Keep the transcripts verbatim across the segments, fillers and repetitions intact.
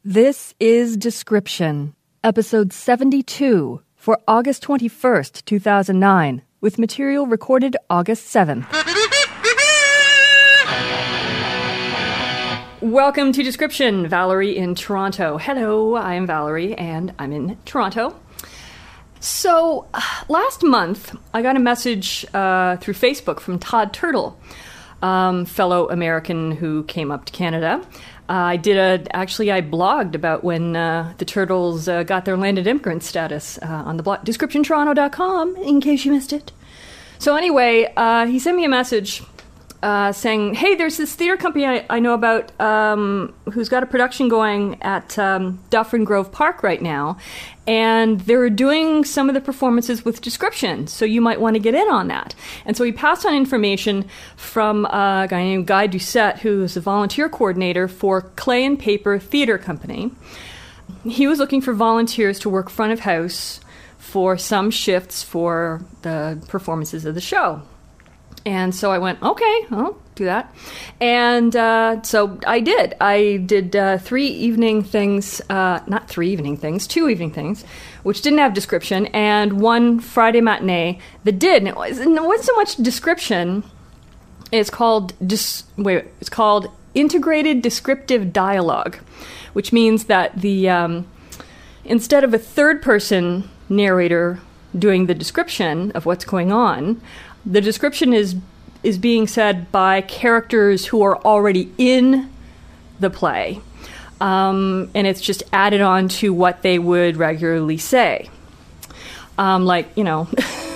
This is Description, episode seventy-two for August twenty-first, two thousand nine, with material recorded August seventh. Welcome to Description, Valerie in Toronto. Hello, I'm Valerie, and I'm in Toronto. So, uh, last month, I got a message uh, through Facebook from Todd Turtle, um, fellow American who came up to Canada. Uh, I did a, actually I blogged about when uh, the Turtles uh, got their landed immigrant status uh, on the blog, description toronto dot com, in case you missed it. So anyway, uh, he sent me a message uh, saying, hey, there's this theater company I, I know about um, who's got a production going at um, Dufferin Grove Park right now, and they're doing some of the performances with Description, so you might want to get in on that. And so he passed on information from a guy named Guy Doucette, who's a volunteer coordinator for Clay and Paper Theater Company. He was looking for volunteers to work front of house for some shifts for the performances of the show. And so I went, okay, I'll do that. And uh, so I did. I did uh, three evening things, uh, not three evening things, two evening things, which didn't have Description, and one Friday matinee that did. And it, was, and it wasn't so much Description. It's called, dis, wait, it's called Integrated Descriptive Dialogue, which means that the um, instead of a third-person narrator doing the description of what's going on, the description is is being said by characters who are already in the play, um, and it's just added on to what they would regularly say. Um, like, you know,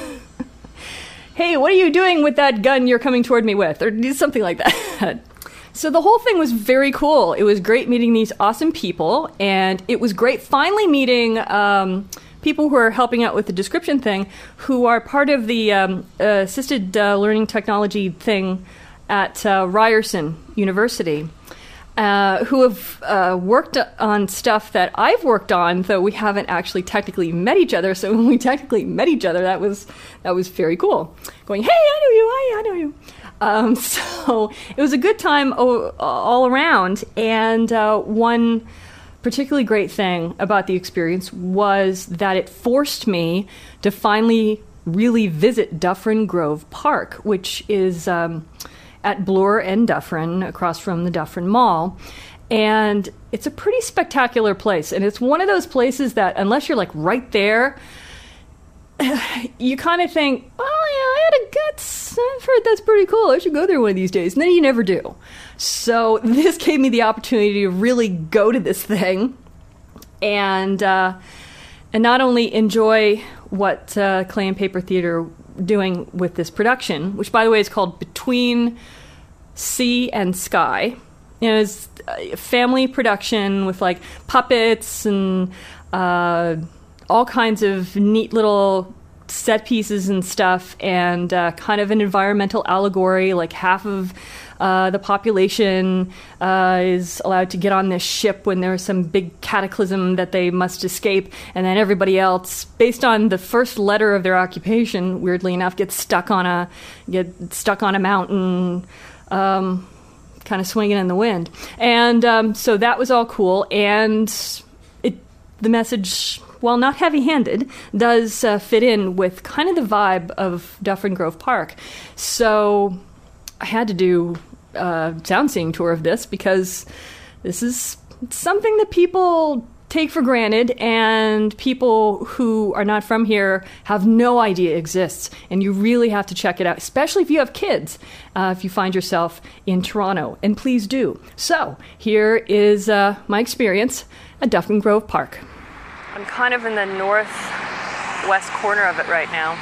hey, what are you doing with that gun you're coming toward me with? Or something like that. So the whole thing was very cool. It was great meeting these awesome people, and it was great finally meeting Um, people who are helping out with the description thing, who are part of the um, uh, assisted uh, learning technology thing at uh, Ryerson University, uh, who have uh, worked on stuff that I've worked on, though we haven't actually technically met each other. So when we technically met each other, that was that was very cool. Going, hey, I know you, I, I know you. Um, so it was a good time o- all around, and uh, one particularly great thing about the experience was that it forced me to finally really visit Dufferin Grove Park, which is um, at Bloor and Dufferin, across from the Dufferin Mall. And it's a pretty spectacular place. And it's one of those places that, unless you're like right there, you kind of think, well, yeah, I had a guts. I've heard that's pretty cool. I should go there one of these days. And then you never do. So this gave me the opportunity to really go to this thing and uh, and not only enjoy what uh, Clay and Paper Theater doing with this production, which, by the way, is called Between Sea and Sky. You know, it's a family production with, like, puppets and uh, all kinds of neat little set pieces and stuff, and uh, kind of an environmental allegory. Like, half of uh, the population uh, is allowed to get on this ship when there's some big cataclysm that they must escape, and then everybody else, based on the first letter of their occupation, weirdly enough, gets stuck on a get stuck on a mountain, um, kind of swinging in the wind. And um, so that was all cool, and it the message, while not heavy-handed, does uh, fit in with kind of the vibe of Dufferin Grove Park. So I had to do a sound seeing tour of this, because this is something that people take for granted, and people who are not from here have no idea exists. And you really have to check it out, especially if you have kids, uh, if you find yourself in Toronto. And please do. So here is uh, my experience at Dufferin Grove Park. I'm kind of in the northwest corner of it right now.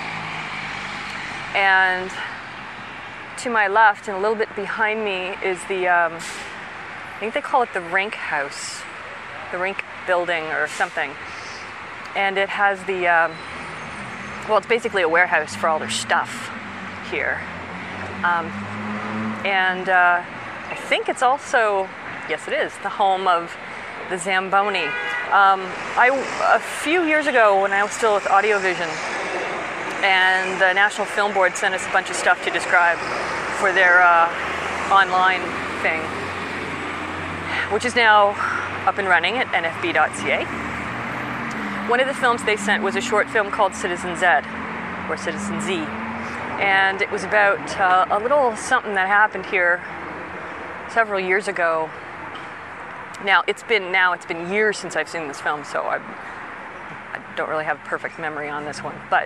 And to my left and a little bit behind me is the, um, I think they call it the Rink House, the Rink building or something. And it has the, um, well, it's basically a warehouse for all their stuff here. Um, and uh, I think it's also, yes it is, the home of the Zamboni. Um, I, a few years ago, when I was still with Audiovision, and the National Film Board sent us a bunch of stuff to describe for their uh, online thing, which is now up and running at N F B dot C A. One of the films they sent was a short film called Citizen Z, or Citizen Z. And it was about uh, a little something that happened here several years ago. Now, it's been now it's been years since I've seen this film, so I, I don't really have a perfect memory on this one. But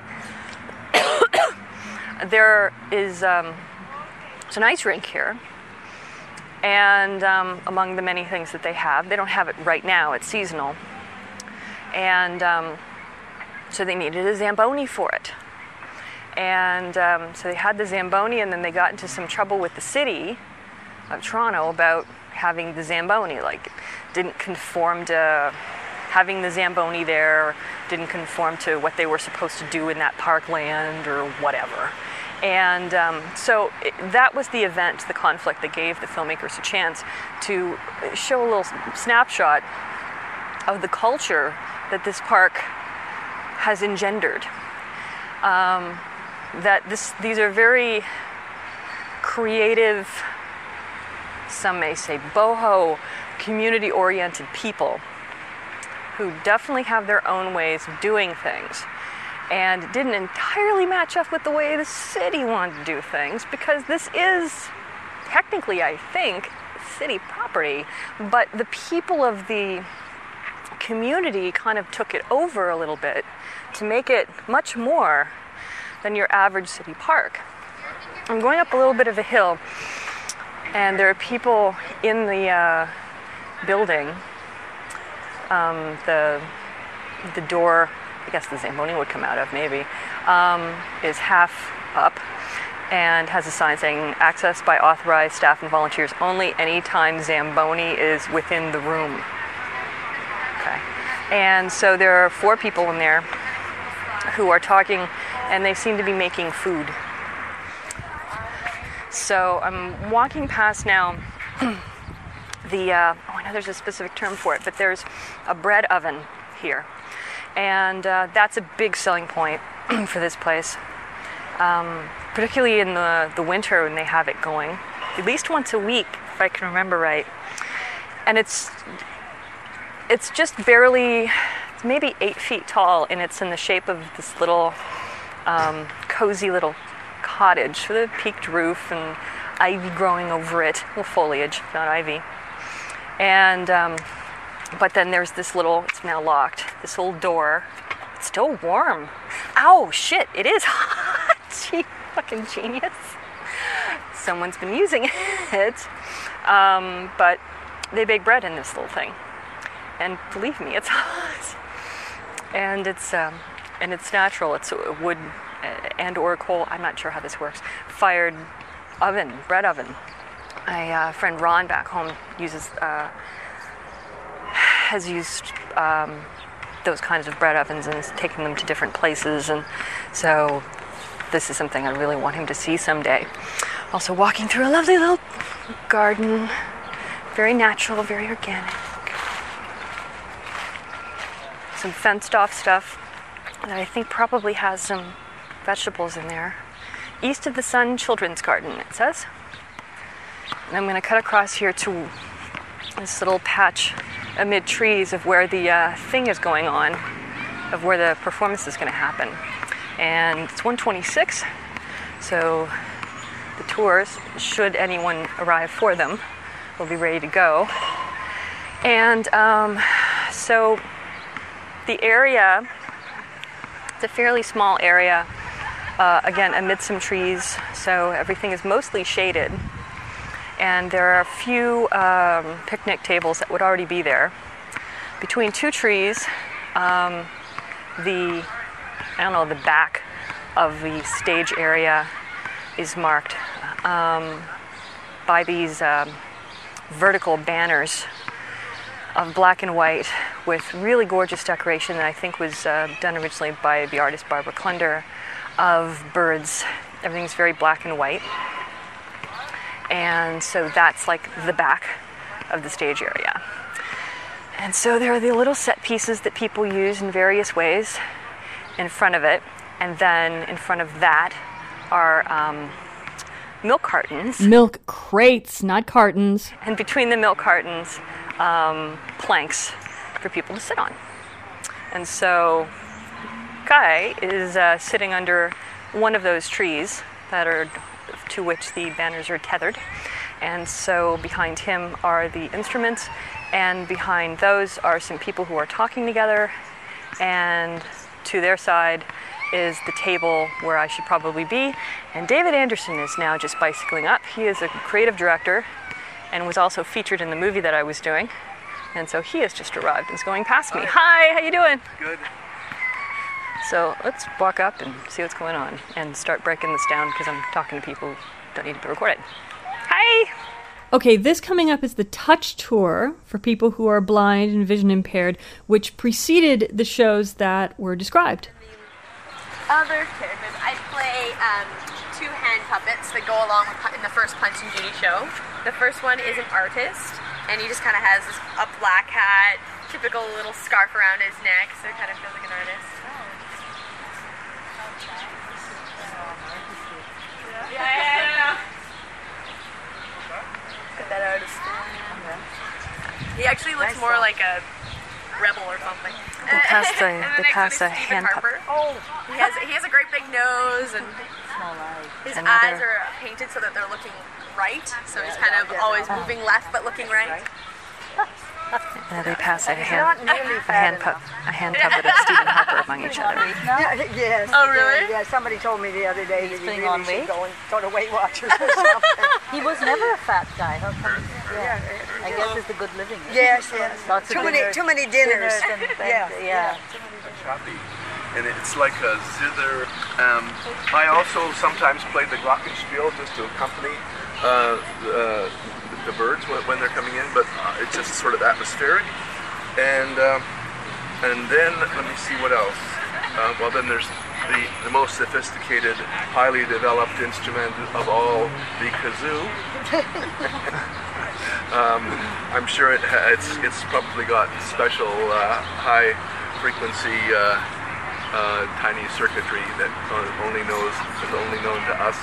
there is um, it's an ice rink here. And um, among the many things that they have, they don't have it right now, it's seasonal. And um, so they needed a Zamboni for it. And um, so they had the Zamboni, and then they got into some trouble with the city of Toronto about having the Zamboni. Like, didn't conform to having the Zamboni there, didn't conform to what they were supposed to do in that parkland or whatever. And um, so it, that was the event, the conflict that gave the filmmakers a chance to show a little snapshot of the culture that this park has engendered. Um, that this, these are very creative, some may say boho, community-oriented people who definitely have their own ways of doing things. And it didn't entirely match up with the way the city wanted to do things, because this is technically, I think, city property, but the people of the community kind of took it over a little bit to make it much more than your average city park. I'm going up a little bit of a hill, and there are people in the uh, building. Um, the the door, I guess the Zamboni would come out of, maybe, um, is half up and has a sign saying access by authorized staff and volunteers only anytime Zamboni is within the room. Okay. And so there are four people in there who are talking, and they seem to be making food. So I'm walking past now the, uh, oh, I know there's a specific term for it, but there's a bread oven here. And uh, that's a big selling point for this place, um, particularly in the, the winter when they have it going, at least once a week, if I can remember right. And it's it's just barely, it's maybe eight feet tall, and it's in the shape of this little um, cozy little cottage with a peaked roof and ivy growing over it, well, foliage, not ivy. And um, but then there's this little, it's now locked, this old door. It's still warm. Ow, shit, it is hot. Gee, fucking genius. Someone's been using it. Um, but they bake bread in this little thing. And believe me, it's hot. And it's um, and it's natural. It's a wood and or coal, I'm not sure how this works, fired oven, bread oven. My uh, friend Ron back home uses, uh, has used um, those kinds of bread ovens and is taking them to different places, and so this is something I really want him to see someday. Also walking through a lovely little garden, very natural, very organic. Some fenced off stuff that I think probably has some vegetables in there. East of the Sun Children's Garden, it says. And I'm going to cut across here to this little patch amid trees of where the uh, thing is going on, of where the performance is going to happen. And it's one twenty-six, so the tours, should anyone arrive for them, will be ready to go. And um, so the area, it's a fairly small area, uh, again, amid some trees, so everything is mostly shaded. And there are a few um, picnic tables that would already be there. Between two trees, um, the, I don't know, the back of the stage area is marked um, by these um, vertical banners of black and white with really gorgeous decoration that I think was uh, done originally by the artist Barbara Clunder, of birds. Everything's very black and white. And so that's like the back of the stage area. And so there are the little set pieces that people use in various ways in front of it. And then in front of that are um, milk cartons. Milk crates, not cartons. And between the milk cartons um, planks for people to sit on. And so Guy is uh, sitting under one of those trees that are to which the banners are tethered. And so behind him are the instruments, and behind those are some people who are talking together, and to their side is the table where I should probably be. And David Anderson is now just bicycling up. He is a creative director and was also featured in the movie that I was doing. And so he has just arrived and is going past me. Hi, how you doing? Good. So let's walk up and see what's going on and start breaking this down because I'm talking to people who don't need to be recorded. Hi! Okay, this coming up is the Touch Tour for people who are blind and vision impaired, which preceded the shows that were described. Other characters. I play um, two hand puppets that go along with in the first Punch and Judy show. The first one is an artist, and he just kind of has this, a black hat, typical little scarf around his neck, so it kind of feels like an artist. Yeah, yeah, yeah. Got that artist. He actually looks more like a rebel or something. They passed a, And the they next passed one a is Stephen hand puppet. Harper. Oh, he has he has a great big nose and Small eyes. his Another- eyes are painted so that they're looking right. So he's kind of always moving left but looking right. Uh, they pass a Not hand, nearly a fat hand, pu- a hand puppet of Stephen Harper among each other. Yeah, yes. Oh, really? Yeah, somebody told me the other day that he putting really on should weight? go and go to Weight Watchers or something. He was never a fat guy. How come? yeah, I guess it's the good living. yes, yes. Lots of too many, dinners, too many dinners. dinners and, and, yeah, yeah. Choppy. And it's like a zither. Um, I also sometimes play the glockenspiel just to accompany uh, the, the birds when, when they're coming in, but uh, it's just sort of atmospheric. And um, and then let me see what else. Uh, well, then there's the, the most sophisticated, highly developed instrument of all, the kazoo. um, I'm sure it ha- it's it's probably got special uh, high frequency uh, uh, tiny circuitry that only knows is only known to us,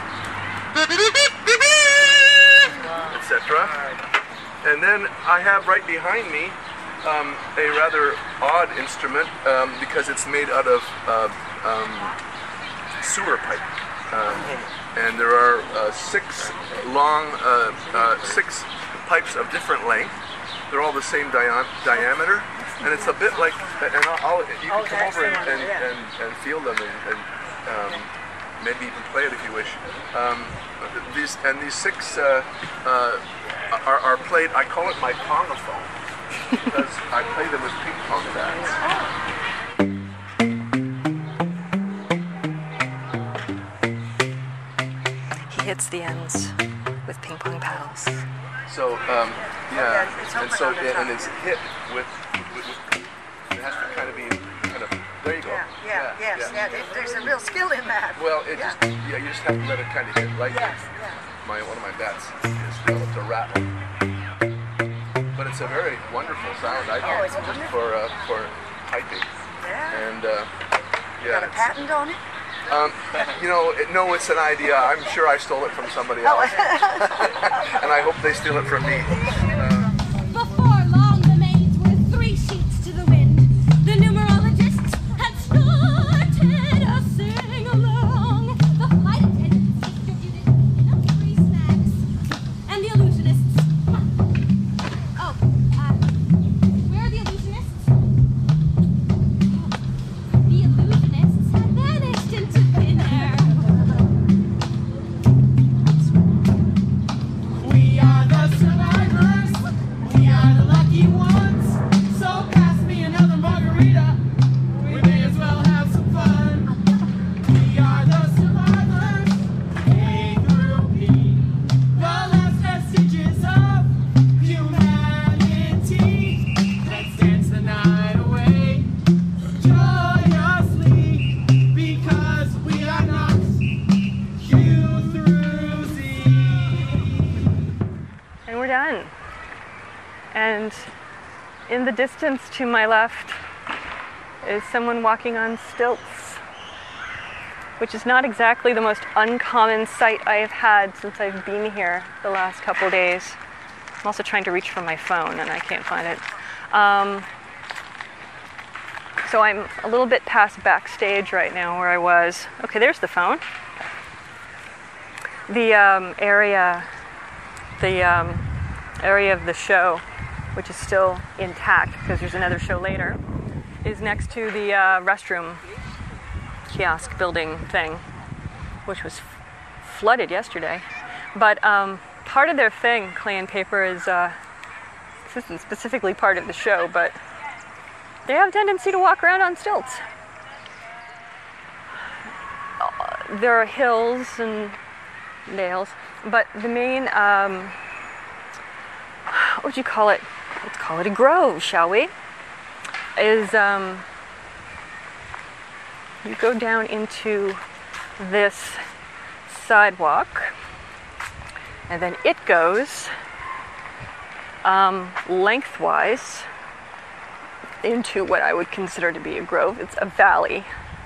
et cetera. And then I have right behind me um, a rather odd instrument um, because it's made out of uh, um, sewer pipe. Um, and there are uh, six long, uh, uh, six pipes of different length. They're all the same dia- diameter, and it's a bit like. And I'll, I'll, you can Oh, come that's over and, the one, and, yeah. and, and feel them, and, and um, maybe even play it if you wish. Um, these and these six uh, uh, are, are played. I call it my pongophone because I play them with ping pong bats. He hits the ends with ping pong paddles. So um, yeah, yeah, it's and open so on the yeah, top. and it's hit with, with, with. It has to kind of be kind of. There you go. Yeah, yeah, yes, yeah. there- There's a real skill in that. Well, it Yeah. just yeah, you just have to let it kind of hit right. Yes, yes. My one of my bats is developed a rattle, but it's a very wonderful sound. I think Oh, it's just for uh, for piping, Yeah. and uh, Got yeah, a it's- patent on it? um, you know, it, no, it's an idea. I'm sure I stole it from somebody Oh. else, and I hope they steal it from me. Uh, Before long, the maids were three sheets to the wind. The numerologists had started a sing-along. The flight attendants distributed enough free snacks. And the illusionists... Oh, uh, where are the illusionists? The illusionists had vanished into thin air. We are the survivors. We are the lucky ones. So pass me another margarita. We may as well have some fun. We are the survivors. A through P. The last vestiges of humanity. Let's dance the night away joyously because we are not Q through Z. And we're done. And in the distance to my left is someone walking on stilts, which is not exactly the most uncommon sight I have had since I've been here the last couple days. I'm also trying to reach for my phone and I can't find it. Um, so I'm a little bit past backstage right now where I was. Okay, there's the phone. The um, area, the um, area of the show, which is still intact because there's another show later, is next to the uh, restroom kiosk building thing, which was f- flooded yesterday. But um, part of their thing, Clay and Paper, is uh, this isn't specifically part of the show, but they have a tendency to walk around on stilts. Uh, there are hills and dales, but the main, um, what would you call it? Let's call it a grove, shall we? Is um, you go down into this sidewalk, and then it goes um, lengthwise into what I would consider to be a grove. It's a valley.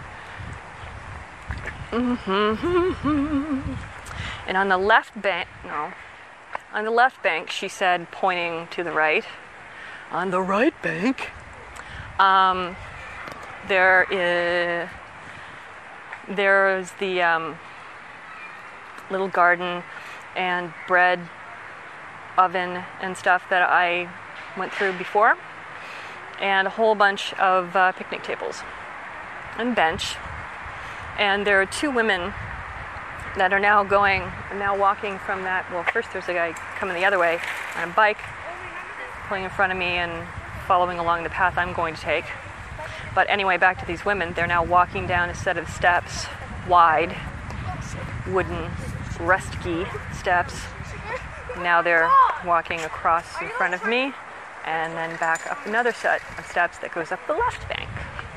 Mm-hmm. And on the left bank, no, on the left bank, she said, pointing to the right, on the right bank, um, there is, there's the um, little garden and bread oven and stuff that I went through before, and a whole bunch of uh, picnic tables and bench. And there are two women that are now going, now walking from that. Well, first there's a guy coming the other way on a bike, pulling in front of me and following along the path I'm going to take. But anyway, back to these women. They're now walking down a set of steps, wide, wooden, rusty steps. Now they're walking across in front of me, and then back up another set of steps that goes up the left bank.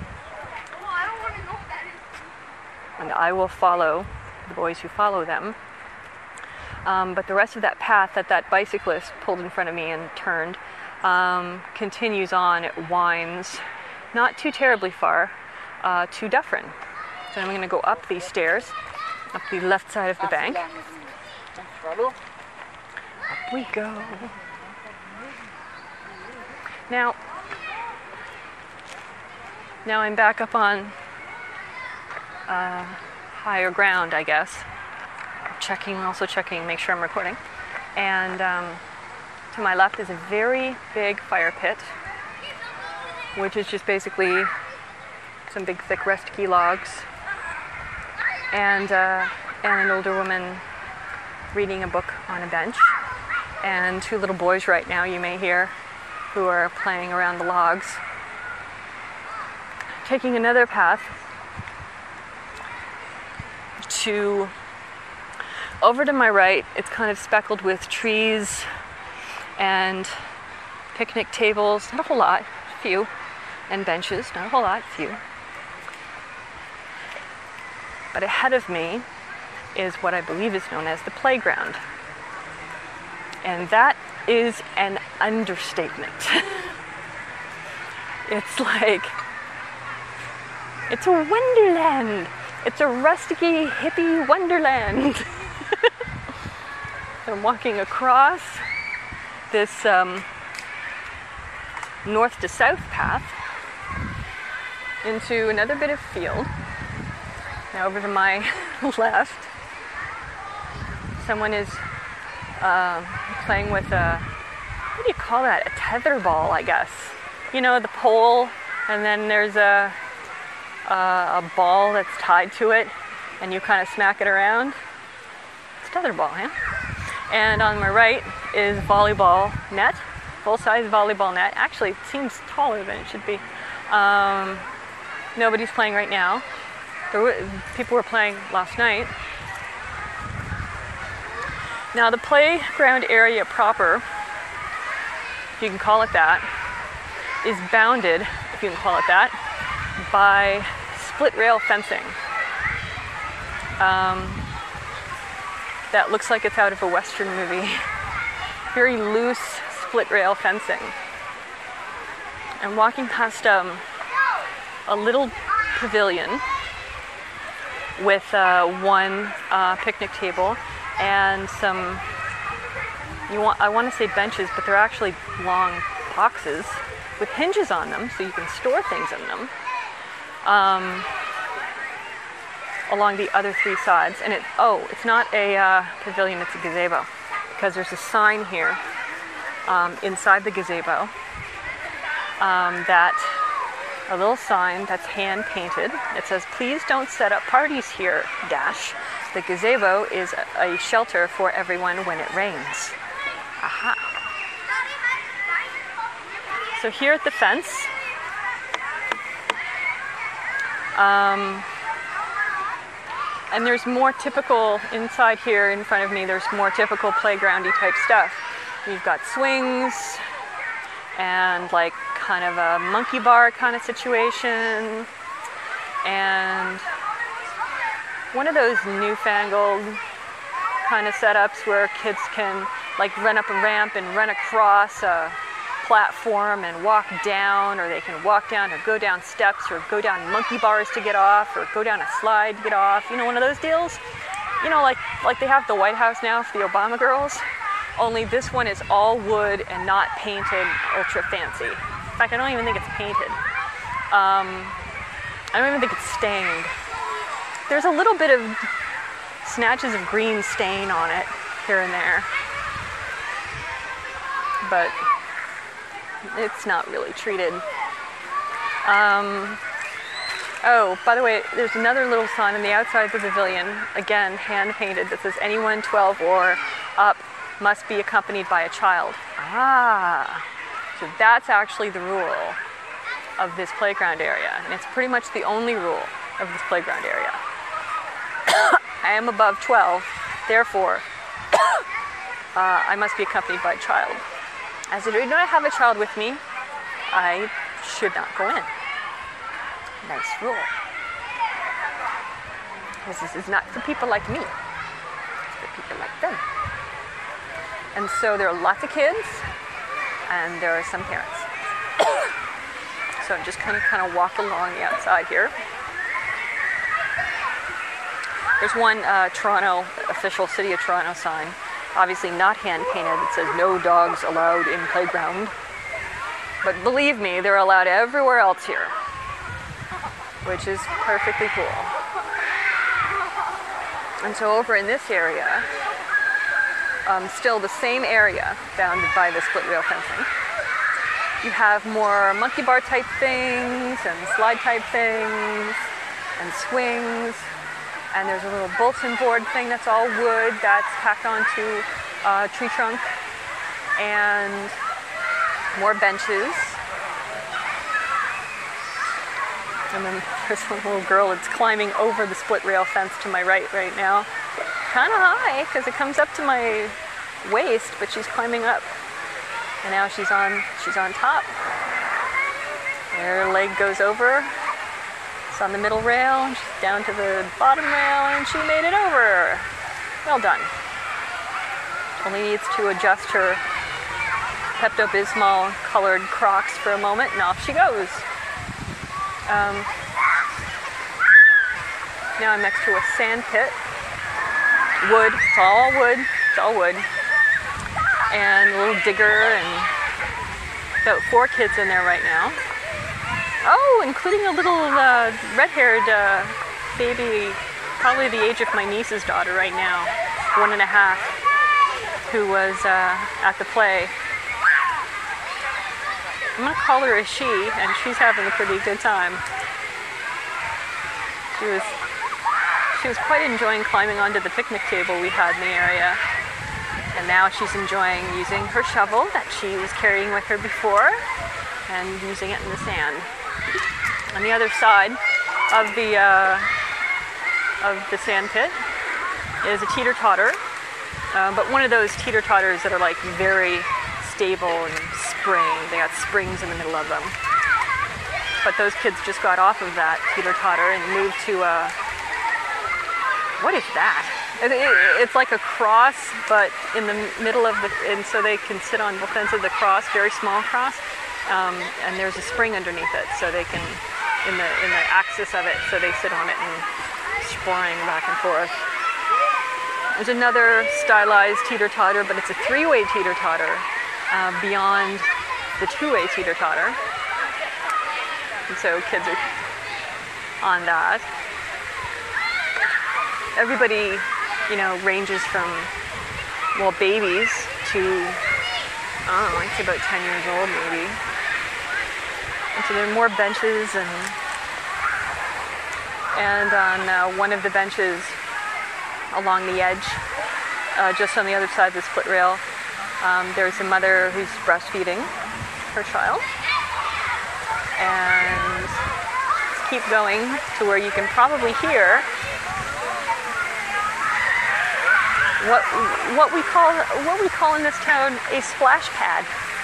And I will follow the boys who follow them. Um, but the rest of that path that that bicyclist pulled in front of me and turned um, continues on. It winds not too terribly far uh, to Dufferin. So I'm going to go up these stairs, up the left side of the bank. Up we go. Now, now I'm back up on uh, higher ground, I guess. Checking, also checking, make sure I'm recording. And um, to my left is a very big fire pit, which is just basically some big, thick, rusty logs, and uh, and an older woman reading a book on a bench, and two little boys right now you may hear who are playing around the logs. Taking another path to over to my right, it's kind of speckled with trees and picnic tables, not a whole lot, few, and benches, not a whole lot, few. But ahead of me is what I believe is known as the playground. And that is an understatement. It's like, it's a wonderland. It's a rusty, hippie wonderland. I'm walking across this um, north to south path into another bit of field. Now over to my left, someone is uh, playing with a, what do you call that? A tether ball, I guess. You know, the pole, and then there's a, a, a ball that's tied to it, and you kind of smack it around. It's tether ball, huh? And on my right is volleyball net, full-size volleyball net. Actually, it seems taller than it should be. Um, nobody's playing right now. There were, people were playing last night. Now, the playground area proper, if you can call it that, is bounded, if you can call it that, by split rail fencing. Um, that looks like it's out of a Western movie. Very loose split rail fencing. I'm walking past um, a little pavilion with uh, one uh, picnic table and some you want I want to say benches, but they're actually long boxes with hinges on them, so you can store things in them. Um, along the other three sides, and it oh, it's not a uh, pavilion; it's a gazebo, because there's a sign here um, inside the gazebo um, that a little sign that's hand painted. It says, "Please don't set up parties here. Dash. The gazebo is a, a shelter for everyone when it rains." Aha. So here at the fence. Um, and there's more typical, inside here in front of me, there's more typical playgroundy type stuff. You've got swings and like kind of a monkey bar kind of situation, and one of those newfangled kind of setups where kids can like run up a ramp and run across a platform and walk down, or they can walk down or go down steps or go down monkey bars to get off or go down a slide to get off. You know, one of those deals? You know, like like they have at the White House now for the Obama girls, only this one is all wood and not painted ultra fancy. In fact, I don't even think it's painted. Um, I don't even think it's stained. There's a little bit of snatches of green stain on it here and there, but it's not really treated. Um, oh, by the way, there's another little sign on the outside of the pavilion, again, hand painted, that says anyone twelve or up must be accompanied by a child. Ah, so that's actually the rule of this playground area, and it's pretty much the only rule of this playground area. I am above twelve, therefore, uh, I must be accompanied by a child. As I do not have a child with me, I should not go in. Nice rule. Because this is not for people like me. It's for people like them. And so there are lots of kids, and there are some parents. So I'm just kind of kind of walk along the outside here. There's one uh, Toronto, official City of Toronto sign. Obviously not hand painted. It says no dogs allowed in playground. But believe me, they're allowed everywhere else here, which is perfectly cool. And so over in this area, um, still the same area bounded by the split rail fencing, you have more monkey bar type things and slide type things and swings. And there's a little bulletin board thing that's all wood that's packed onto a tree trunk, and more benches. And then there's a little girl that's climbing over the split rail fence to my right right now. Kind of high because it comes up to my waist, but she's climbing up. And now she's on she's on top. Her leg goes over. It's on the middle rail, and she's down to the bottom rail, and she made it over. Well done. Only needs to adjust her Pepto-Bismol colored Crocs for a moment, and off she goes. Um, now I'm next to a sand pit. Wood, it's all wood, it's all wood. And a little digger, and about four kids in there right now. Oh, including a little uh, red-haired uh, baby, probably the age of my niece's daughter right now, one and a half, who was uh, at the play. I'm going to call her a she, and she's having a pretty good time. She was, she was quite enjoying climbing onto the picnic table we had in the area. And now she's enjoying using her shovel that she was carrying with her before and using it in the sand. On the other side of the uh, of the sand pit is a teeter-totter, uh, but one of those teeter-totters that are like very stable and spring. They got springs in the middle of them. But those kids just got off of that teeter-totter and moved to a... What is that? It, it, it's like a cross, but in the middle of the... And so they can sit on both ends of the cross, very small cross. Um, and there's a spring underneath it, so they can... In the in the axis of it, so they sit on it and spring back and forth. There's another stylized teeter-totter, but it's a three-way teeter-totter uh, beyond the two-way teeter-totter. And so kids are on that. Everybody, you know, ranges from, well, babies to, I don't know, it's about ten years old maybe. And so there are more benches, and and on uh, one of the benches along the edge, uh, just on the other side of the split rail, um, there's a mother who's breastfeeding her child. And let's keep going to where you can probably hear what what we call what we call in this town a splash pad.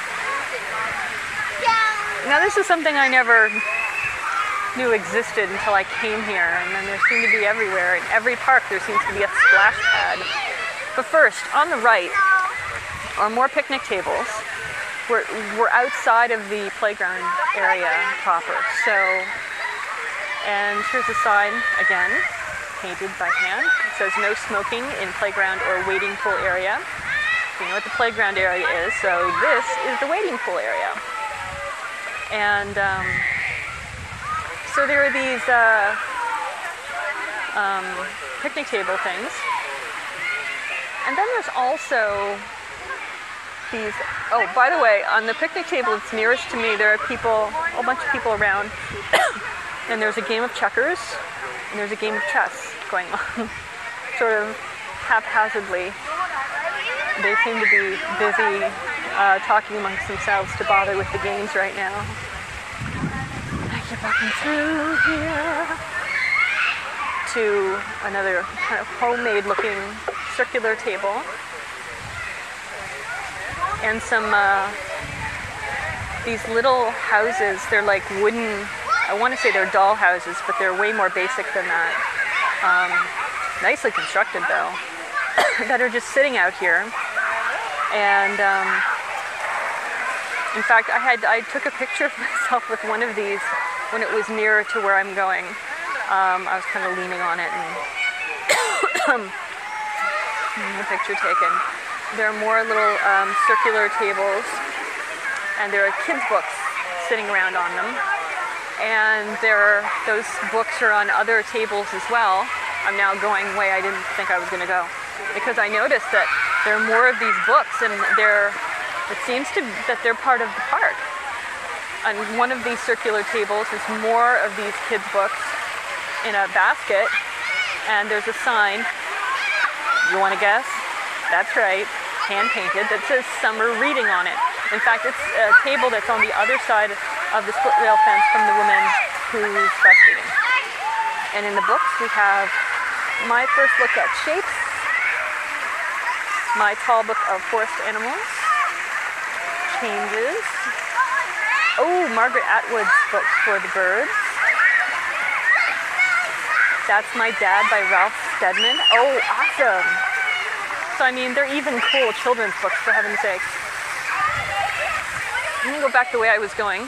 Now this is something I never knew existed until I came here, and then there seem to be everywhere. In every park there seems to be a splash pad. But first, on the right are more picnic tables. We're, we're outside of the playground area proper. So, and here's a sign again, painted by hand. It says no smoking in playground or wading pool area. You know what the playground area is, so this is the wading pool area. And um, so there are these uh, um, picnic table things. And then there's also these, oh, by the way, on the picnic table that's nearest to me, there are people, a whole bunch of people around. And there's a game of checkers, and there's a game of chess going on, sort of haphazardly. They seem to be busy uh, talking amongst themselves to bother with the games right now. I keep walking through here to another kind of homemade looking circular table. And some, uh, these little houses, they're like wooden, I want to say they're doll houses, but they're way more basic than that. Um, nicely constructed though, that are just sitting out here. And um, in fact, I had I took a picture of myself with one of these when it was nearer to where I'm going. Um, I was kind of leaning on it and the picture taken. There are more little um, circular tables, and there are kids' books sitting around on them. And there are, those books are on other tables as well. I'm now going way I didn't think I was going to go, because I noticed that there are more of these books, and they're, it seems to that they're part of the park. On one of these circular tables is more of these kids' books in a basket, and there's a sign. You want to guess? That's right, hand-painted, that says summer reading on it. In fact, it's a table that's on the other side of the split rail fence from the woman who's breastfeeding. And in the books we have My First Look at Shapes, My Tall Book of Forest Animals, Changes, oh, Margaret Atwood's book for the birds. That's My Dad by Ralph Steadman. Oh, awesome. So, I mean, they're even cool children's books, for heaven's sake. I'm going to go back the way I was going,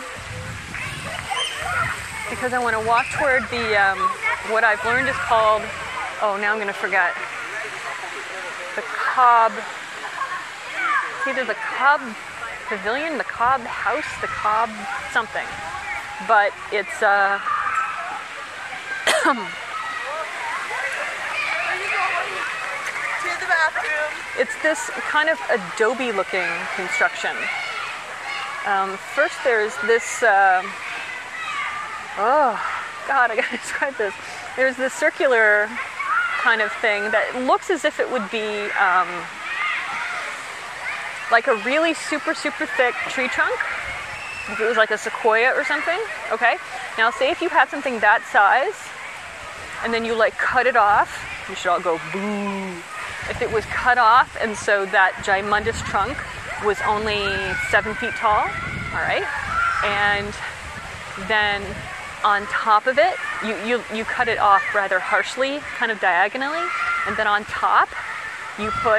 because I want to walk toward the, um, what I've learned is called, oh, now I'm going to forget, the Cobb, it's either the Cobb Pavilion, the Cobb House, the Cobb something, but it's, uh, the bathroom. It's this kind of adobe-looking construction. Um, first, there's this. Uh, oh God, I gotta describe this. There's this circular kind of thing that looks as if it would be um, like a really super, super thick tree trunk. If it was like a sequoia or something. Okay. Now, say if you had something that size, and then you like cut it off, you should all go boo. If it was cut off, and so that gymundous trunk was only seven feet tall, all right, and then on top of it, you, you, you cut it off rather harshly, kind of diagonally, and then on top, you put,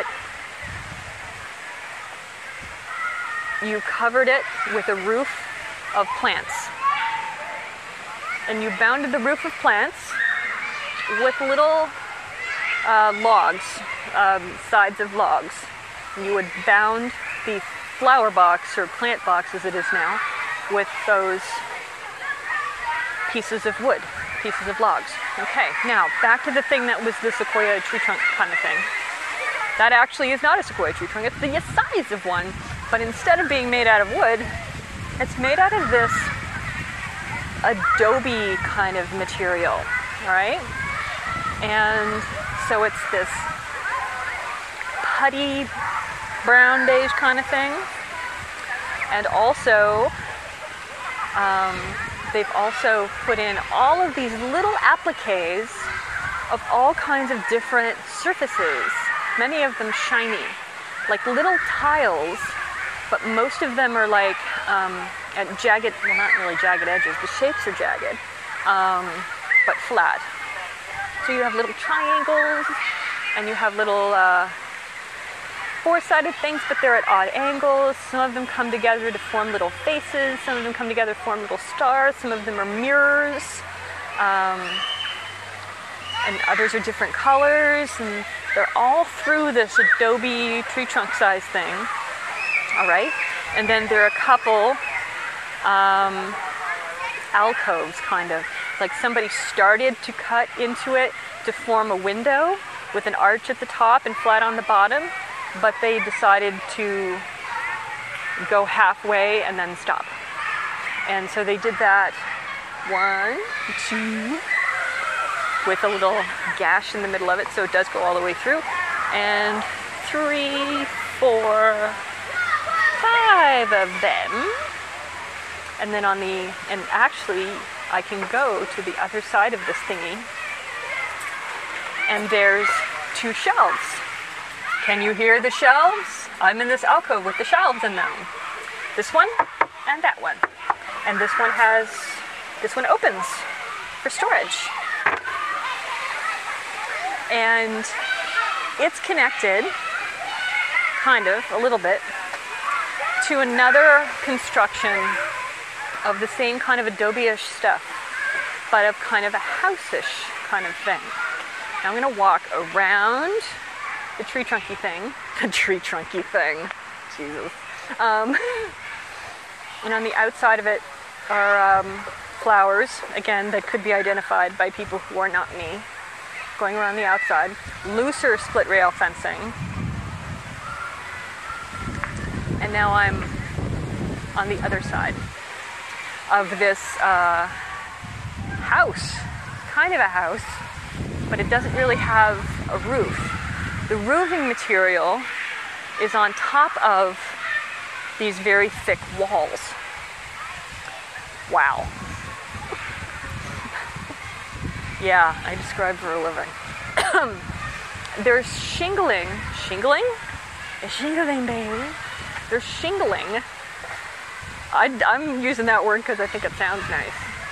you covered it with a roof of plants. And you bounded the roof of plants with little uh, logs, um, sides of logs. And you would bound the flower box, or plant box as it is now, with those pieces of wood, pieces of logs. Okay, now back to the thing that was the sequoia tree trunk kind of thing. That actually is not a sequoia tree trunk, it's the size of one, but instead of being made out of wood, it's made out of this adobe kind of material, all right? And so it's this putty, brown beige kind of thing. And also, um, they've also put in all of these little appliques of all kinds of different surfaces, many of them shiny, like little tiles, but most of them are like um, at jagged, well, not really jagged edges, the shapes are jagged, um, but flat. So you have little triangles, and you have little uh, four-sided things, but they're at odd angles. Some of them come together to form little faces, some of them come together to form little stars, some of them are mirrors, um, and others are different colors, and they're all through this adobe tree trunk size thing. All right, and then there are a couple um, alcoves, kind of, like somebody started to cut into it to form a window with an arch at the top and flat on the bottom, but they decided to go halfway and then stop. And so they did that one, two, with a little gash in the middle of it, so it does go all the way through, and three, four, five of them. And then on the, and actually I can go to the other side of this thingy, and there's two shelves. Can you hear the shelves? I'm in this alcove with the shelves in them. This one and that one. And this one has, this one opens for storage. And it's connected, kind of, a little bit, to another construction of the same kind of adobe-ish stuff, but of kind of a house-ish kind of thing. Now I'm going to walk around the tree trunky thing. The tree trunky thing. Jesus. Um, and on the outside of it are um, flowers, again, that could be identified by people who are not me, going around the outside. Looser split rail fencing. And now I'm on the other side of this uh, house. Kind of a house, but it doesn't really have a roof. The roofing material is on top of these very thick walls. Wow. Yeah, I describe for a living. There's shingling. Shingling? A shingling, baby. There's shingling. I, I'm using that word because I think it sounds nice.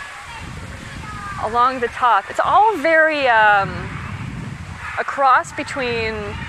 Along the top. It's all very, um, a cross between,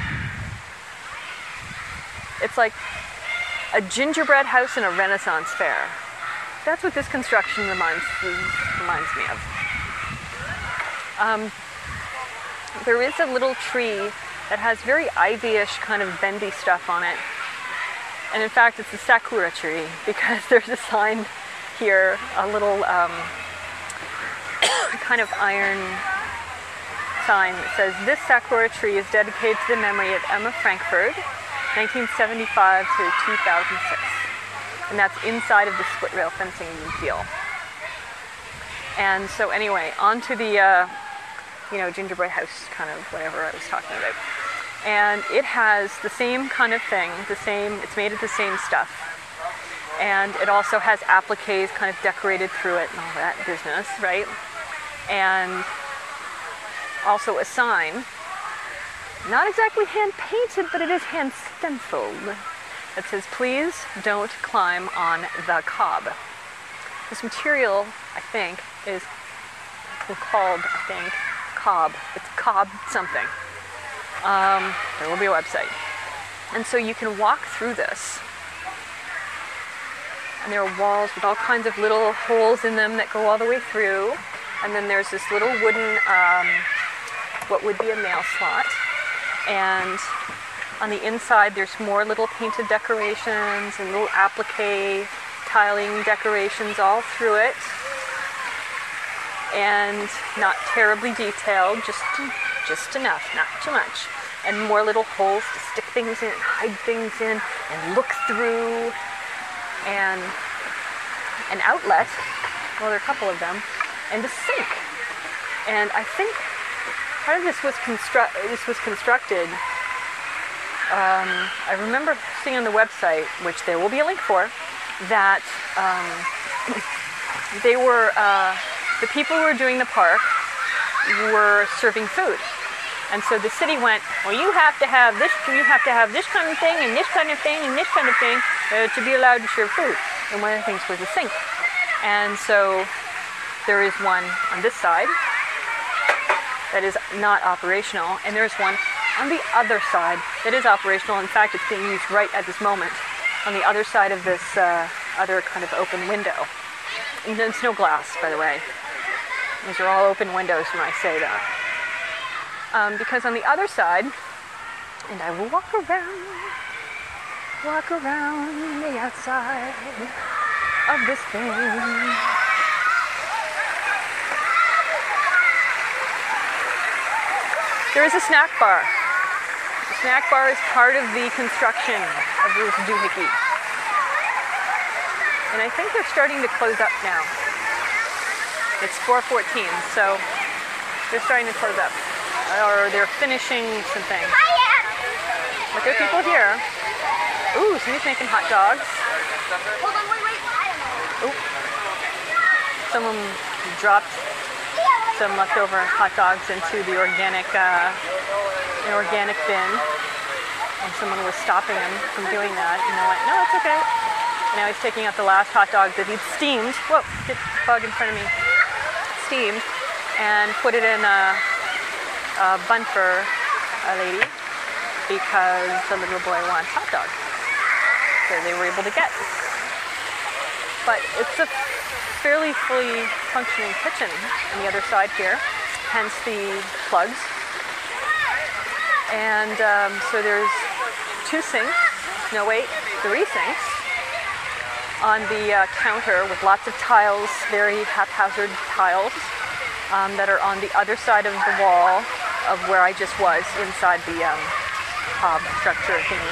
it's like a gingerbread house and a Renaissance fair. That's what this construction reminds, reminds me of. Um, there is a little tree that has very ivy-ish kind of bendy stuff on it. And in fact, it's a sakura tree, because there's a sign here, a little um, kind of iron sign that says, "This sakura tree is dedicated to the memory of Emma Frankfurt, nineteen seventy-five to two thousand six. And that's inside of the split rail fencing deal. And so anyway, onto the, uh, you know, gingerbread house kind of whatever I was talking about. And it has the same kind of thing, the same, it's made of the same stuff. And it also has appliques kind of decorated through it and all that business, right? And also a sign, not exactly hand painted, but it is hand stenciled, that says, "Please don't climb on the cob." This material, I think, is called, I think, cob. It's cob something. Um, there will be a website. And so you can walk through this. And there are walls with all kinds of little holes in them that go all the way through. And then there's this little wooden um, what would be a mail slot. And on the inside, there's more little painted decorations and little applique tiling decorations all through it. And not terribly detailed, just just enough, not too much. And more little holes to stick things in, hide things in, and look through. And an outlet, well, there are a couple of them, and a sink. And I think part of this was construct this was constructed. Um, I remember seeing on the website, which there will be a link for, that um, they were uh, the people who were doing the park were serving food, and so the city went, well, you have to have this, you have to have this kind of thing, and this kind of thing, and this kind of thing uh, to be allowed to serve food. And one of the things was a sink, and so there is one on this side that is not operational, and there's one on the other side that is operational. In fact, it's being used right at this moment on the other side of this uh, other kind of open window. And it's no glass, by the way. These are all open windows when I say that. Um, because on the other side, and I will walk around, walk around the outside of this thing. There is a snack bar. The snack bar is part of the construction of this doohickey. And I think they're starting to close up now. It's four fourteen, so they're starting to close up. Or they're finishing some things. But there are people here. Ooh, somebody's making hot dogs. Hold on, wait, wait. I don't know. Ooh. Someone dropped some leftover hot dogs into the organic, uh, an organic bin, and someone was stopping him from doing that, and they went, no, it's okay. And now he's taking out the last hot dog that he'd steamed, whoa, get the bug in front of me, steamed, and put it in a, a bun for a lady, because the little boy wants hot dogs, so they were able to get. But it's a fairly fully functioning kitchen on the other side here, hence the plugs. And um, so there's two sinks, no wait, three sinks on the uh, counter with lots of tiles, very haphazard tiles um, that are on the other side of the wall of where I just was, inside the um, hob structure thingy.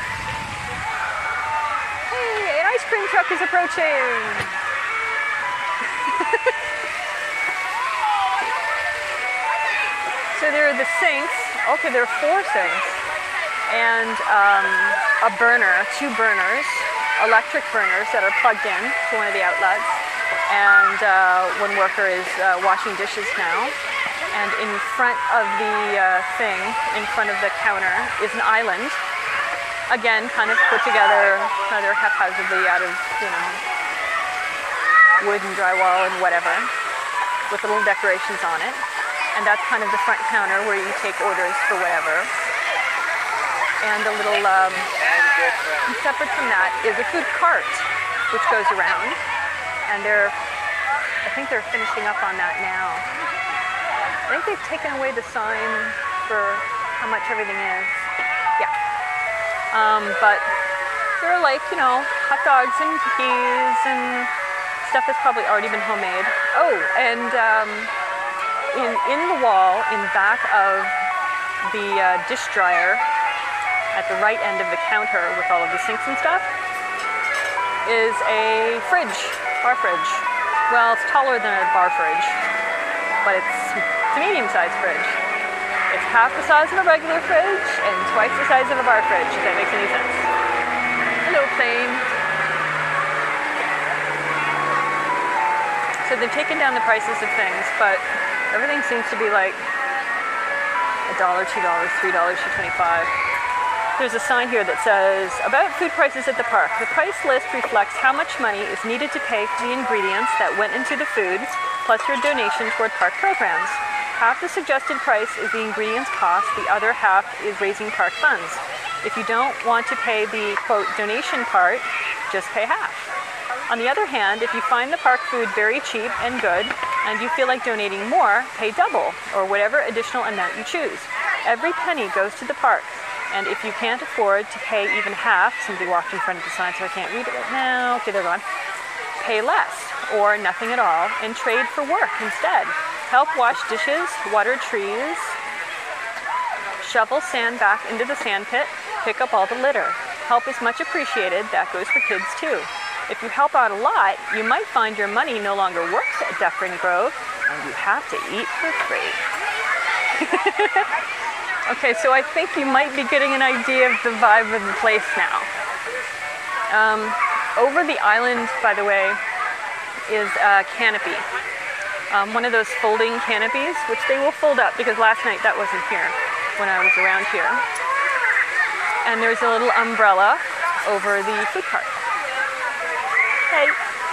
Hey, an ice cream truck is approaching! So there are the sinks. Okay, there are four sinks, and um, a burner, two burners, electric burners that are plugged in to one of the outlets. And uh, one worker is uh, washing dishes now. And in front of the uh, thing, in front of the counter, is an island. Again, kind of put together rather haphazardly out of, you know, wood and drywall and whatever, with little decorations on it. And that's kind of the front counter where you take orders for whatever. And a little, um, and separate from that is a food cart, which goes around. And they're, I think they're finishing up on that now. I think they've taken away the sign for how much everything is. Yeah. Um, but there are like, you know, hot dogs and cookies and stuff that's probably already been homemade. Oh, and um, in in the wall, in back of the uh, dish dryer, at the right end of the counter with all of the sinks and stuff, is a fridge, bar fridge. Well, it's taller than a bar fridge, but it's, it's a medium-sized fridge. It's half the size of a regular fridge and twice the size of a bar fridge, if that makes any sense. Hello, plane. So they've taken down the prices of things, but everything seems to be like a dollar, two dollars, three dollars, two twenty-five. There's a sign here that says, about food prices at the park. The price list reflects how much money is needed to pay for the ingredients that went into the food, plus your donation toward park programs. Half the suggested price is the ingredients cost, the other half is raising park funds. If you don't want to pay the, quote, donation part, just pay half. On the other hand, if you find the park food very cheap and good, and you feel like donating more, pay double or whatever additional amount you choose. Every penny goes to the park, and if you can't afford to pay even half, somebody walked in front of the sign so I can't read it right now, okay, they're gone, pay less or nothing at all and trade for work instead. Help wash dishes, water trees, shovel sand back into the sand pit, pick up all the litter. Help is much appreciated. That goes for kids too. If you help out a lot, you might find your money no longer works at Dufferin Grove and you have to eat for free. Okay, so I think you might be getting an idea of the vibe of the place now. Um, over the island, by the way, is a canopy. Um, one of those folding canopies, which they will fold up because last night that wasn't here when I was around here. And there's a little umbrella over the food cart. Hey.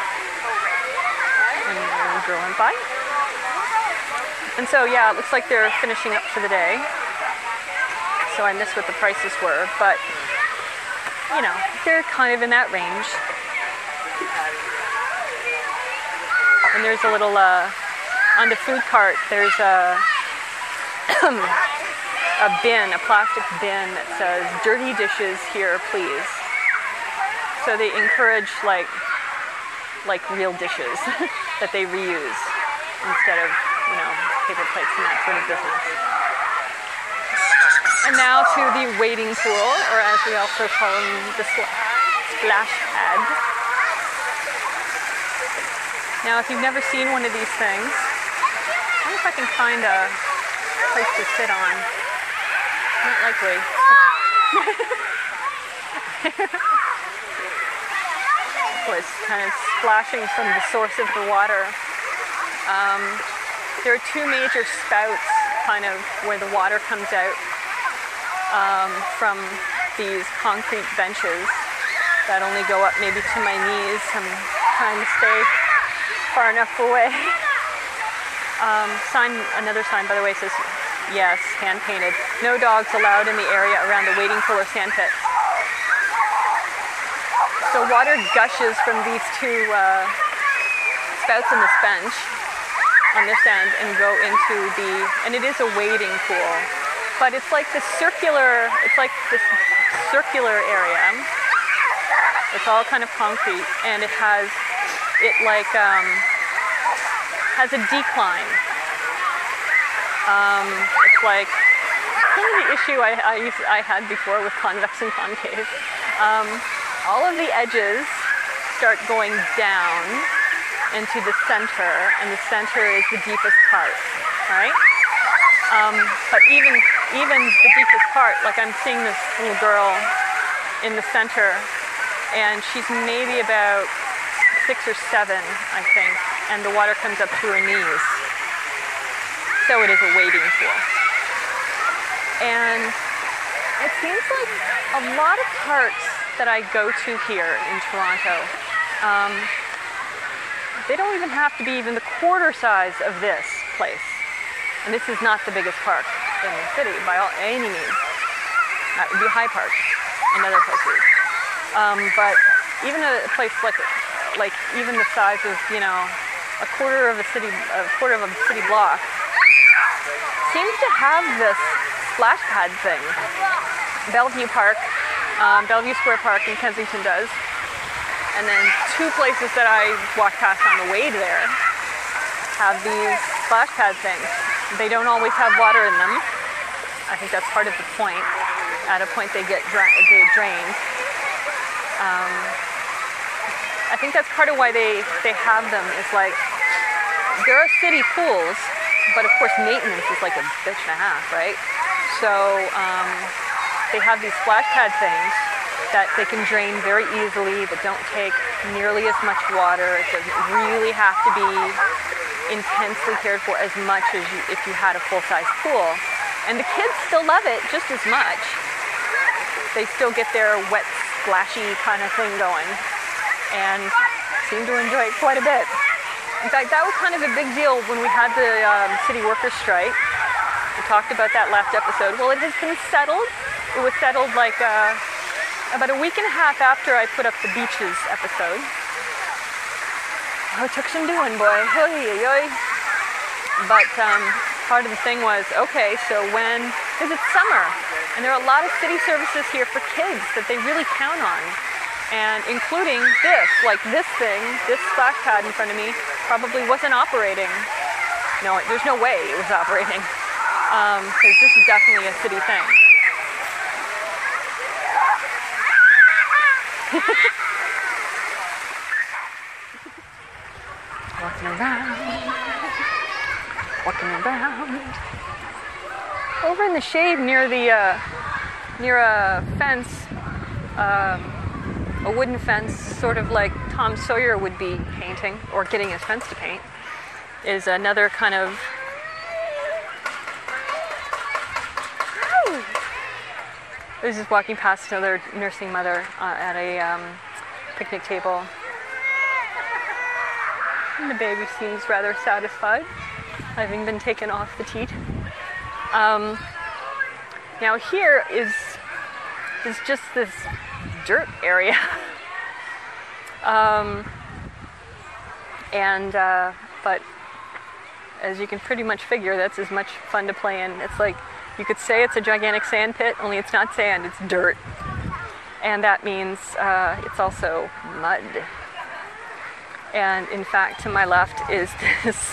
And a little girl went by. And so, yeah, it looks like they're finishing up for the day. So I missed what the prices were, but, you know, they're kind of in that range. And there's a little, uh, on the food cart, there's a, a bin, a plastic bin that says, dirty dishes here, please. So they encourage, like, like real dishes that they reuse instead of, you know, paper plates and that sort of business. And now to the wading pool, or as we also call them, the splash pad. Now, if you've never seen one of these things, I wonder if I can find a place to sit on. Not likely. Was kind of splashing from the source of the water. Um, there are two major spouts kind of where the water comes out um, from these concrete benches that only go up maybe to my knees. I'm trying to stay far enough away. Um, sign, another sign, by the way, says, yes, hand-painted. No dogs allowed in the area around the wading pool or sand pit. So water gushes from these two uh, spouts in this bench on this end and go into the, and it is a wading pool, but it's like this circular, it's like this circular area. It's all kind of concrete, and it has, it like, um, has a decline. Um, it's like, kind of the issue I, I, used, I had before with convex and concave. Um, all of the edges start going down into the center, and the center is the deepest part, all right? Um, but even, even the deepest part, like I'm seeing this little girl in the center, and she's maybe about six or seven, I think, and the water comes up to her knees. So it is a wading pool. And it seems like a lot of parks that I go to here in Toronto, um, they don't even have to be even the quarter size of this place. And this is not the biggest park in the city by all, any means. That would be High Park and other places. Um, but even a place like, like even the size of, you know, a quarter of a city, a quarter of a city block, seems to have this splash pad thing. Bellevue Park. Um, Bellevue Square Park in Kensington does. And then two places that I walk past on the way there have these splash pad things. They don't always have water in them. I think that's part of the point. At a point they get dra- they drained. Um, I think that's part of why they, they have them is like, there are city pools, but of course maintenance is like a bitch and a half, right? So, um, they have these splash pad things that they can drain very easily, that don't take nearly as much water. It doesn't really have to be intensely cared for as much as you, if you had a full-size pool. And the kids still love it just as much. They still get their wet, splashy kind of thing going and seem to enjoy it quite a bit. In fact, that was kind of a big deal when we had the um, city workers strike. We talked about that last episode. Well, it has been settled. It was settled like uh, about a week and a half after I put up the beaches episode. Oh, it took some doing, boy. Oy, oy, oy. but um, part of the thing was, okay, so when, because it's summer, and there are a lot of city services here for kids that they really count on, and including this, like this thing, this splash pad in front of me, probably wasn't operating. No, there's no way it was operating, because this is definitely a city thing. Walking around, walking around. Over in the shade near the uh, near a fence, um, a wooden fence, sort of like Tom Sawyer would be painting or getting his fence to paint, is another kind of. I was just walking past another nursing mother uh, at a um, picnic table. And the baby seems rather satisfied, having been taken off the teat. Um, now here is is just this dirt area, um, and uh, but as you can pretty much figure, that's as much fun to play in. It's like you could say it's a gigantic sand pit, only it's not sand; it's dirt, and that means uh, it's also mud. And in fact, to my left is this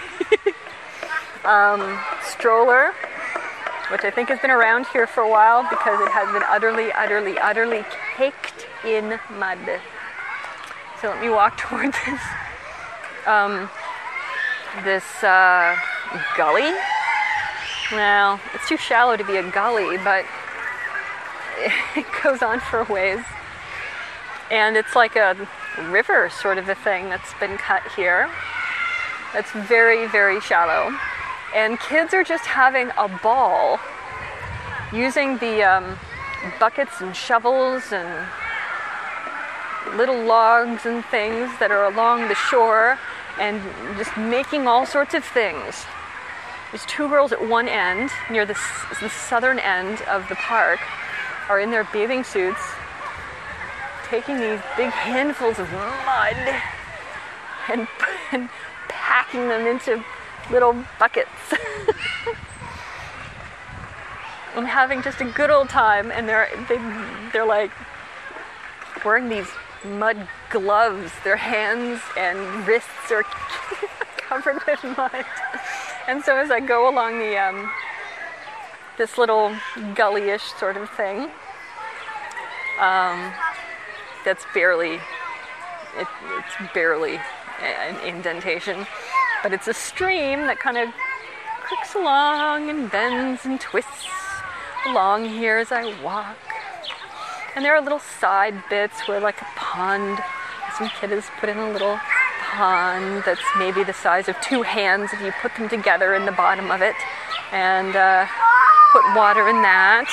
um, stroller, which I think has been around here for a while because it has been utterly, utterly, utterly caked in mud. So let me walk toward this um, this uh, gully. Well, it's too shallow to be a gully, but it goes on for a ways. And it's like a river sort of a thing that's been cut here. That's very, very shallow. And kids are just having a ball using the um, buckets and shovels and little logs and things that are along the shore and just making all sorts of things. There's two girls at one end, near the, the southern end of the park, are in their bathing suits, taking these big handfuls of mud and, and packing them into little buckets. I'm having just a good old time, and they're they, they're like wearing these mud gloves. Their hands and wrists are covered with mud. And so as I go along the um, this little gully-ish sort of thing, um, that's barely, it, it's barely an indentation, but it's a stream that kind of creaks along and bends and twists along here as I walk. And there are little side bits where like a pond, some kid has put in a little pond that's maybe the size of two hands if you put them together in the bottom of it, and uh, put water in that.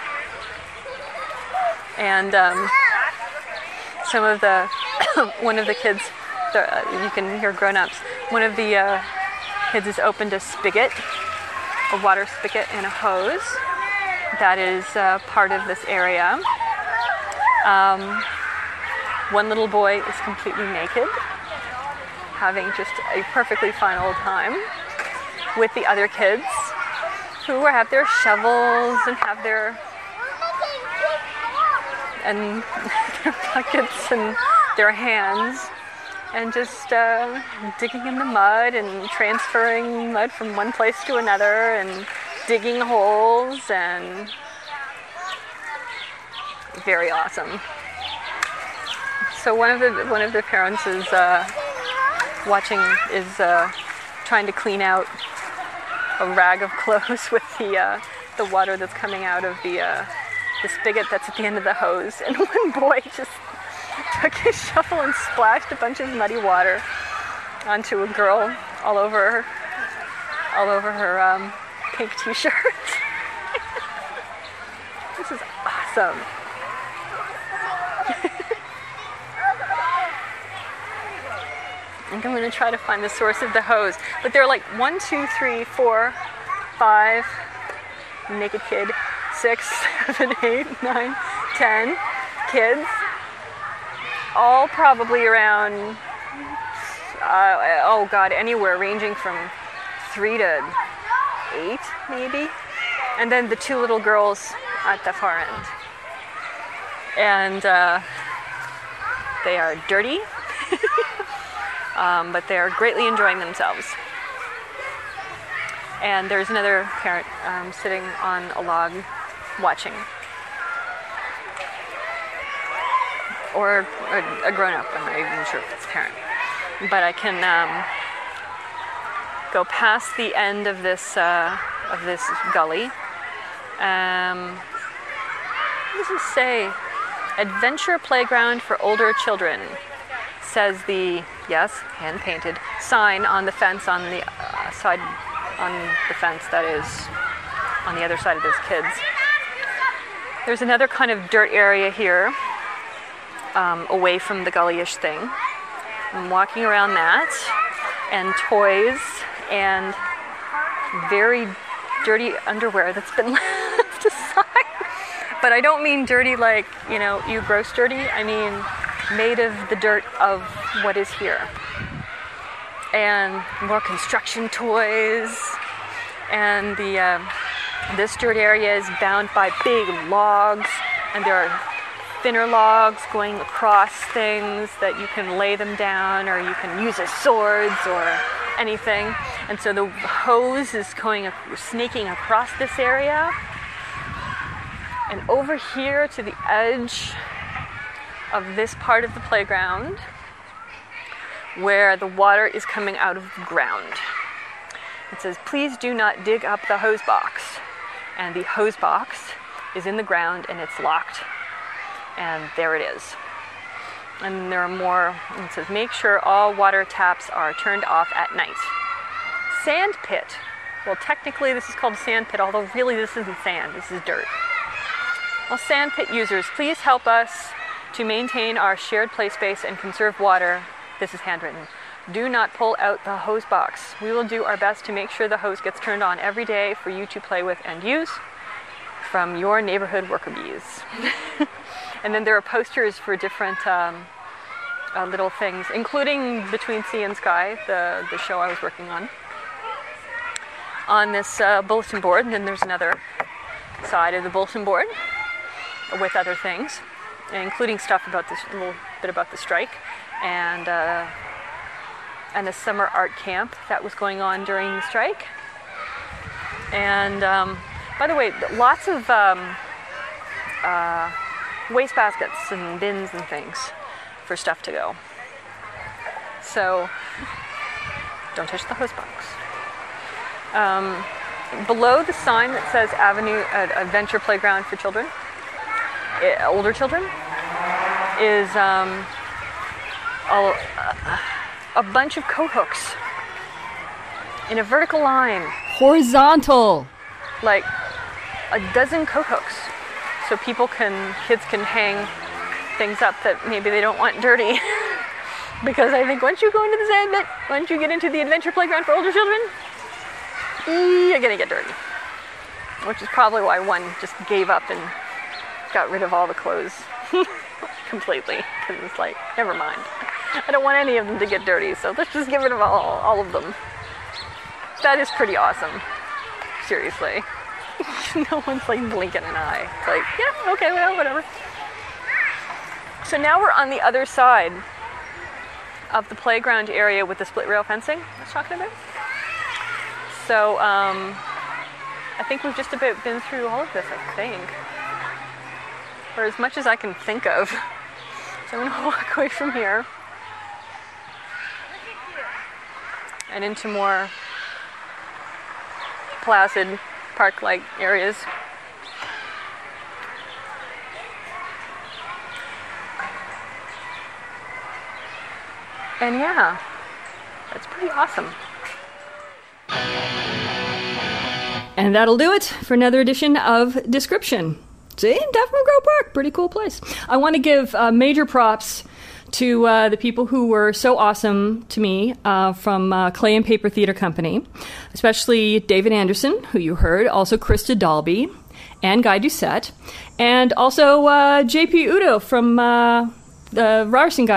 And um, some of the, one of the kids, the, uh, you can hear grown-ups, one of the uh, kids has opened a spigot, a water spigot and a hose that is uh, part of this area. Um, one little boy is completely naked, having just a perfectly fine old time with the other kids who have their shovels and have their and their buckets and their hands, and just uh, digging in the mud and transferring mud from one place to another and digging holes, and very awesome. So one of the one of the parents is uh, watching, is uh, trying to clean out a rag of clothes with the uh, the water that's coming out of the uh, the spigot that's at the end of the hose, and one boy just took his shovel and splashed a bunch of muddy water onto a girl all over her, all over her um, pink t-shirt. This is awesome. I'm going to try to find the source of the hose, but there are like one, two, three, four, five, naked kid, six, seven, eight, nine, ten kids, all probably around, uh, oh God, anywhere ranging from three to eight, maybe. And then the two little girls at the far end. And uh, they are dirty, um, but they're greatly enjoying themselves. And there's another parent um, sitting on a log watching. Or a, a grown-up, I'm not even sure if it's a parent. But I can um, go past the end of this uh, of this gully. Um, what does it say? Adventure playground for older children, says the, yes, hand-painted, sign on the fence on the uh, side, on the fence that is on the other side of those kids. There's another kind of dirt area here, um, away from the gully-ish thing. I'm walking around that, and toys, and very dirty underwear that's been left aside. But I don't mean dirty like, you know, you gross dirty. I mean made of the dirt of what is here. And more construction toys. And the uh, this dirt area is bound by big logs. And there are thinner logs going across things that you can lay them down, or you can use as swords or anything. And so the hose is going, snaking across this area. And over here to the edge of this part of the playground, where the water is coming out of the ground. It says, please do not dig up the hose box. And the hose box is in the ground and it's locked. And there it is. And there are more, and it says, make sure all water taps are turned off at night. Sand pit. Well, technically this is called sand pit, although really this isn't sand, this is dirt. Well, sand pit users, please help us to maintain our shared play space and conserve water. This is handwritten. Do not pull out the hose box. We will do our best to make sure the hose gets turned on every day for you to play with and use. From your neighborhood worker bees. And then there are posters for different um, uh, little things, including Between Sea and Sky, the, the show I was working on, on this uh, bulletin board. And then there's another side of the bulletin board with other things, including stuff about this, a little bit about the strike, and uh, and the summer art camp that was going on during the strike. And um, by the way, lots of um, uh, waste baskets and bins and things for stuff to go. So don't touch the hose box. Um, below the sign that says Avenue uh, Adventure Playground for Children, uh, older children, is um, a, a bunch of coat hooks in a vertical line. Horizontal. Like a dozen coat hooks. So people can, kids can hang things up that maybe they don't want dirty. Because I think once you go into the sand pit, once you get into the adventure playground for older children, you're gonna get dirty. Which is probably why one just gave up and got rid of all the clothes completely. Because it's like, never mind. I don't want any of them to get dirty, so let's just get rid of all, all of them. That is pretty awesome. Seriously. No one's like blinking an eye. It's like, yeah, okay, well, whatever. So now we're on the other side of the playground area with the split rail fencing I was talking about. So um, I think we've just about been through all of this, I think. Or as much as I can think of. So I'm going to walk away from here and into more placid park-like areas. And yeah, that's pretty awesome. And that'll do it for another edition of Description. See, Daphne Grove Park, pretty cool place. I want to give uh, major props to uh, the people who were so awesome to me uh, from uh, Clay and Paper Theatre Company, especially David Anderson, who you heard, also Krista Dalby, and Guy Doucette, and also uh, J P Udo from uh, the Ryerson guys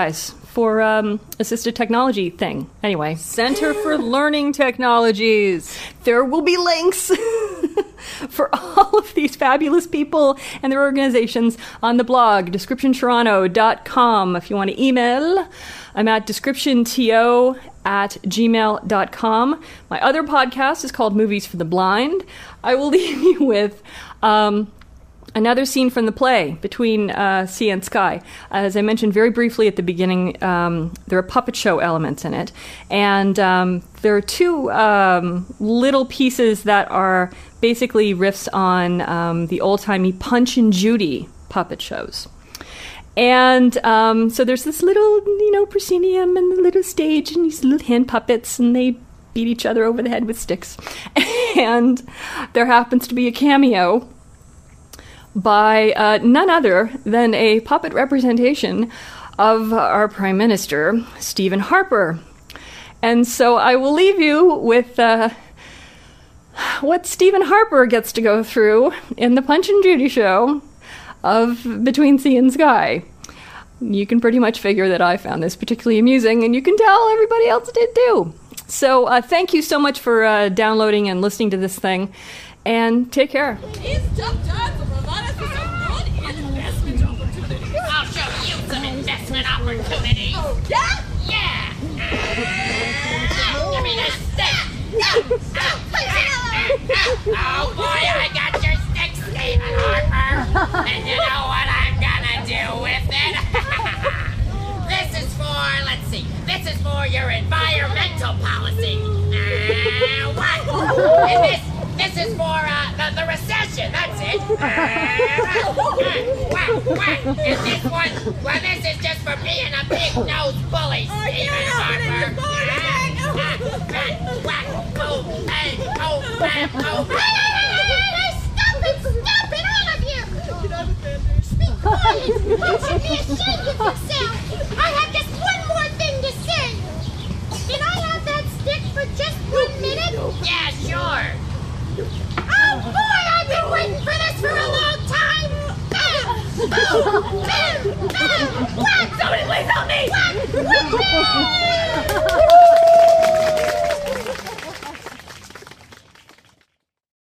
for um, assistive technology thing. Anyway, Center for Learning Technologies. there will be links for all of these fabulous people and their organizations on the blog, description toronto dot com. If you want to email, I'm at descriptionto at gmail dot com. My other podcast is called Movies for the Blind. I will leave you with um, another scene from the play, Between uh, Sea and Sky. As I mentioned very briefly at the beginning, um, there are puppet show elements in it. And um, there are two um, little pieces that are basically riffs on um, the old-timey Punch and Judy puppet shows. And um, so there's this little, you know, proscenium and the little stage and these little hand puppets, and they beat each other over the head with sticks. And there happens to be a cameo by uh, none other than a puppet representation of our Prime Minister, Stephen Harper. And so I will leave you with uh, what Stephen Harper gets to go through in the Punch and Judy show of Between Sea and Sky. You can pretty much figure that I found this particularly amusing, and you can tell everybody else did too. So uh, thank you so much for uh, downloading and listening to this thing, and take care. These tough times will provide us with some good investment opportunities. I'll show you some investment opportunities. Oh, yeah? Yeah. Give me the stick. Oh boy, I got your stick, Stephen Harper. And you know what I'm gonna do with it? This is for, let's see, this is for your environmental policy. Uh, what? And this, this is for uh, the, the recession, that's it. Uh, what, what? And this one, well, this is just for being a big-nosed bully, Stephen Harper. Whack, boom, bang, boom, bang, boom. Hey, hey, hey, hey, hey, stop it, stop it, all of you! Be quiet, you should be ashamed of yourself. I have just one more thing to say. Can I have that stick for just one minute? Yeah, sure. Oh boy, I've been waiting for this for a long time! Bam! Boom! Bam! Bam! Whack! Somebody please help me! Whack! Whack!